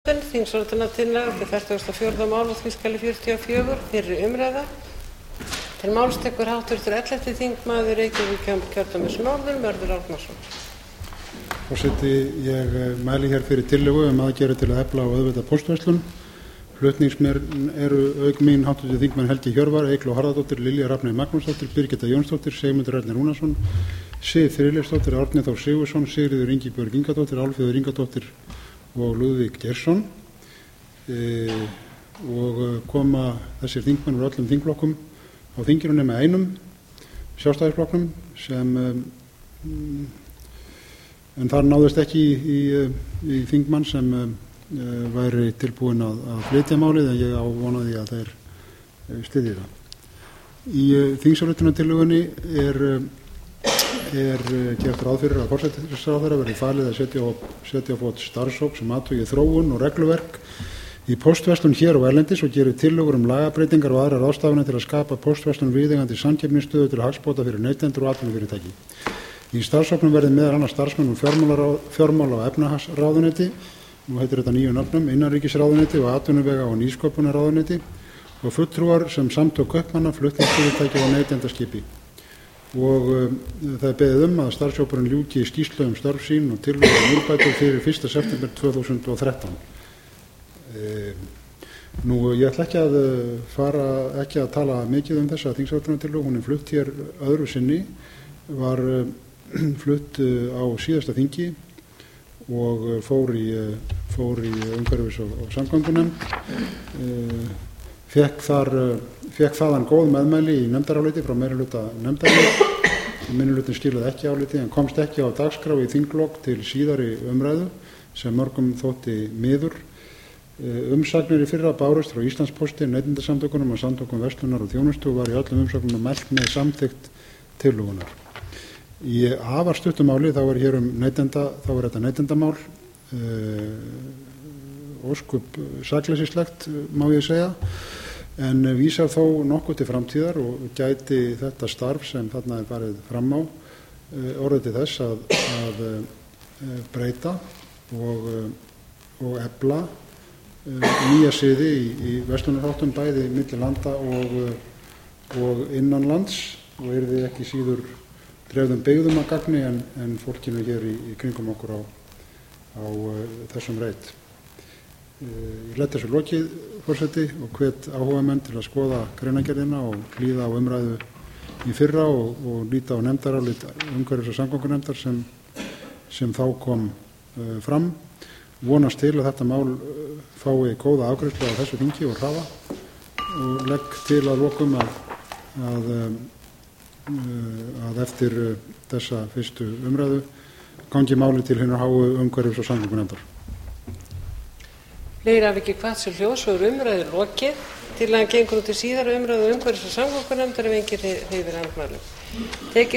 Þingsályktunartillaga til 44. mál á þingskjali 44, fyrri umræða. Til máls tekur háttvirtur 11. þingmaður Reykjavíkurkjördæmis norður, Mörður Árnason. Forseti, ég mæli hér fyrir tillögu aðgerðir til að efla og auðvelda póstverslun. Flutningsmenn eru auk mín háttvirtir þingmenn Helgi Hjörvar, Eygló Harðardóttir, Lilja Rafney Magnúsdóttir, Birgitta Jónsdóttir, Sigmundur Ernir Rúnarsson, Sif Friðleifsdóttir, Árni Þór Sigurðsson, Sigríður Ingibjörg Ingadóttir, Álfheiður Ingadóttir og Lúðvík Geirsson. Og koma þessir þingmenn úr öllum þingflokkum á þinginu nema einum, Sjálfstæðisflokknum, en þar náðist ekki í þingmann sem væri tilbúinn að flytja málið, en ég á vonaði að þeir styðji það. Í þingsályktunartillögunni er gert ráð fyrir að forsætisráðherra verði falið að setja á fót starfshóp sem athugi þróun og regluverk í póstverslun hér og erlendis og gerir tillögur lagabreytingar og aðrar ráðstafanir til að skapa póstverslun viðeigandi samkeppnisstöðu til hagsbóta fyrir neytendur og atvinnufyrirtæki. Í starfshópnum verði meðal annars starfsmenn úr fjármála- og efnahagsráðuneyti, nú heitir þetta nýju nöfnum, innanríkisráðuneyti og atvinnuvega- og nýsköpunarráðuneyti, og fulltrúar sem samtök kaupmanna, flutningsfyrirtæki og neytendaskipi. Og það er beðið að starfshópurinn ljúki skýrslu störf sín og tillögur úrbætur fyrir 1. september 2013. Nú, ég ætla ekki að tala mikið þessa þingsályktunartillögu. Hún er flutt hér öðru sinni, var flutt á síðasta þingi og fór í umhverfis- og samgöngunefnd, fékk þaðan góð meðmæli í nefndaráliti frá meirihluta nefndarinnar. Minnihlutinn skilaði ekki áliti en komst ekki á dagskrá í þinglok til síðari umræðu sem mörgum þótti miður. Umsagnir í fyrra bárust frá Íslandspósti, Neytendasamtökunum og Samtökum verslunar og þjónustu og var í öllum umsögnum mælt með samþykkt tillögunnar. Í afar stuttu máli þá er þetta neytendamál, ósköp sakleysislegt má ég segja, en vísar þó nokkuð til framtíðar og gæti þetta starf sem þarna er farið fram á orðið til þess að breyta og efla nýja siði í verslunarháttum bæði milli landa og innan lands og yrði ekki síður dreifðum byggðum að gagni en fólkinu hér í kringum okkur á þessum reit. Ég læt þessu lokið, forseti, og hvet áhugamenn til að skoða greinargerðina og hlýða á umræðu í fyrra og líta á nefndarálit umhverfis- og samgöngunefndar sem þá kom fram. Vonast til að þetta mál fái góða afgreiðslu á þessu þingi og hraða og legg til að lokum að eftir þessa fyrstu umræðu gangi máli til hinnar háu umhverfis- og samgöngunefndar. Fleiri hafa ekki hvatt sér hljóðs og umræðu lokið. Tillagan gengur til síðari umræðu umhverfis- og samgöngunefndar ef enginn hreyfir andmælum.